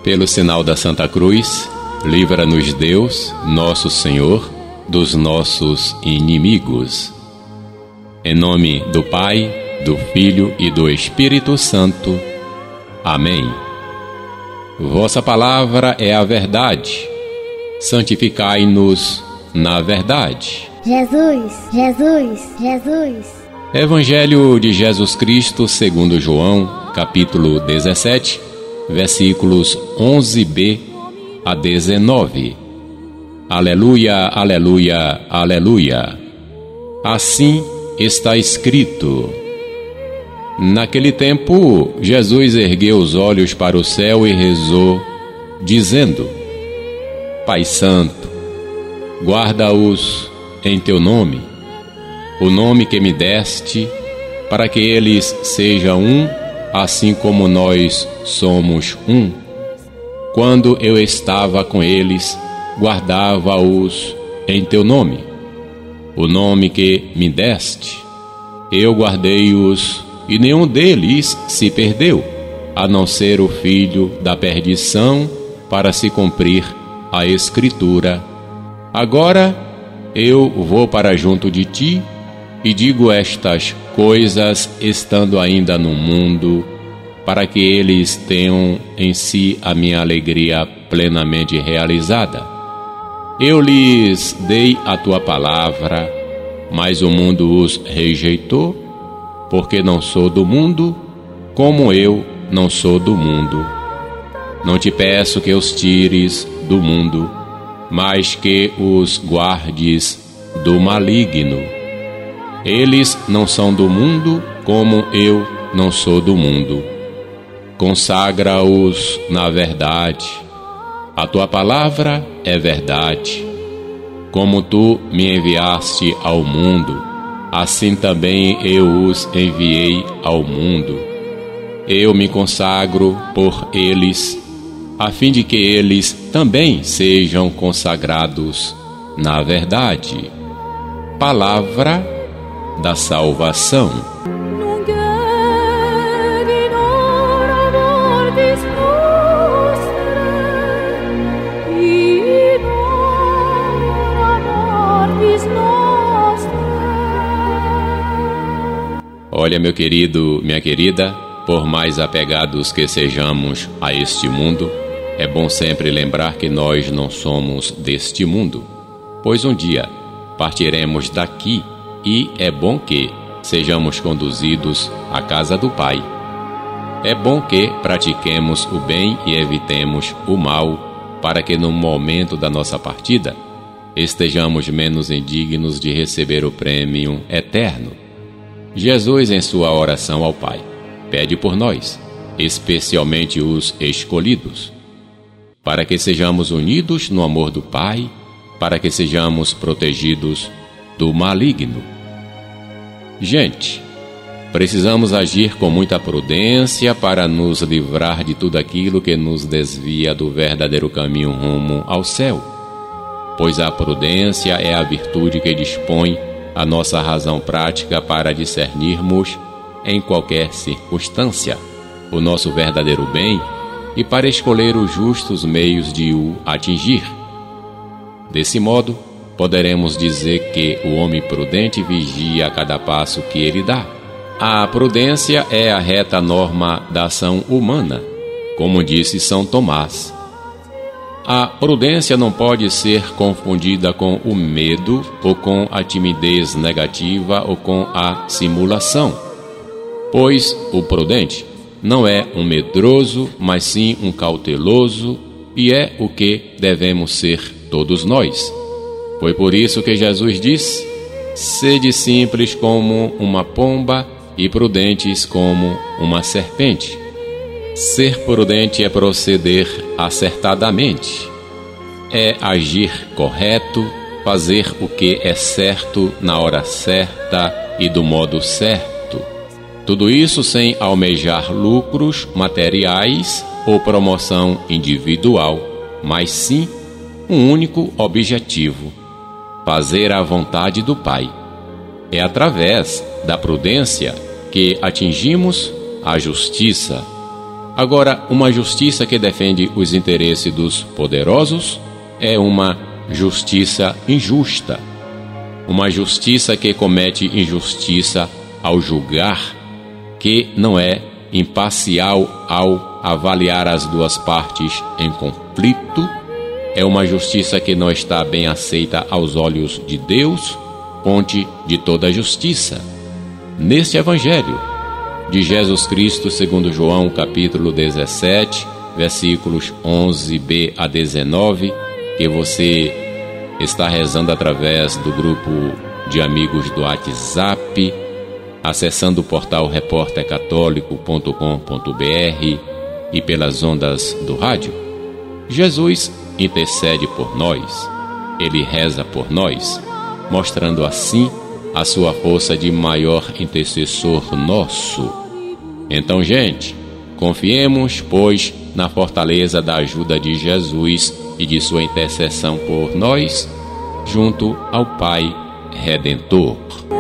Pelo sinal da Santa Cruz, livra-nos Deus, nosso Senhor, dos nossos inimigos. Em nome do Pai, do Filho e do Espírito Santo. Amém. Vossa palavra é a verdade. Santificai-nos na verdade. Jesus, Jesus, Jesus. Evangelho de Jesus Cristo segundo João, capítulo 17, versículos 11b a 19. Aleluia, aleluia, aleluia. Assim está escrito. Naquele tempo, Jesus ergueu os olhos para o céu e rezou, dizendo: Pai Santo, guarda-os em teu nome, o nome que me deste, para que eles sejam um, assim como nós somos um. Quando eu estava com eles, guardava-os em teu nome, o nome que me deste. Eu guardei-os, e nenhum deles se perdeu, a não ser o filho da perdição, para se cumprir a Escritura. Agora eu vou para junto de ti, e digo estas coisas estando ainda no mundo, para que eles tenham em si a minha alegria plenamente realizada. Eu lhes dei a tua palavra, mas o mundo os rejeitou, porque não sou do mundo, como eu não sou do mundo. Não te peço que os tires do mundo, mas que os guardes do maligno. Eles não são do mundo, como eu não sou do mundo. Consagra-os na verdade. A tua palavra é verdade. Como tu me enviaste ao mundo, assim também eu os enviei ao mundo. Eu me consagro por eles, a fim de que eles também sejam consagrados na verdade. Palavra da salvação. Olha, meu querido, minha querida, por mais apegados que sejamos a este mundo, é bom sempre lembrar que nós não somos deste mundo, pois um dia partiremos daqui e é bom que sejamos conduzidos à casa do Pai. É bom que pratiquemos o bem e evitemos o mal, para que no momento da nossa partida estejamos menos indignos de receber o prêmio eterno. Jesus, em sua oração ao Pai, pede por nós, especialmente os escolhidos, para que sejamos unidos no amor do Pai, para que sejamos protegidos do maligno. Gente, precisamos agir com muita prudência para nos livrar de tudo aquilo que nos desvia do verdadeiro caminho rumo ao céu, pois a prudência é a virtude que dispõe a nossa razão prática para discernirmos, em qualquer circunstância, o nosso verdadeiro bem e para escolher os justos meios de o atingir. Desse modo, poderemos dizer que o homem prudente vigia a cada passo que ele dá. A prudência é a reta norma da ação humana, como disse São Tomás. A prudência não pode ser confundida com o medo, ou com a timidez negativa, ou com a simulação, pois o prudente não é um medroso, mas sim um cauteloso, e é o que devemos ser todos nós. Foi por isso que Jesus disse: sede simples como uma pomba e prudentes como uma serpente. Ser prudente é proceder acertadamente, é agir correto, fazer o que é certo na hora certa e do modo certo. Tudo isso sem almejar lucros materiais ou promoção individual, mas sim um único objetivo: fazer a vontade do Pai. É através da prudência que atingimos a justiça, Agora, uma justiça que defende os interesses dos poderosos é uma justiça injusta. Uma justiça que comete injustiça ao julgar, que não é imparcial ao avaliar as duas partes em conflito. É uma justiça que não está bem aceita aos olhos de Deus, fonte de toda a justiça. Neste Evangelho de Jesus Cristo, segundo João, capítulo 17, versículos 11b a 19, que você está rezando através do grupo de amigos do WhatsApp, acessando o portal repórtercatólico.com.br e pelas ondas do rádio. Jesus intercede por nós, Ele reza por nós, mostrando assim a sua força de maior intercessor nosso. Então, gente, confiemos, pois, na fortaleza da ajuda de Jesus e de sua intercessão por nós, junto ao Pai Redentor.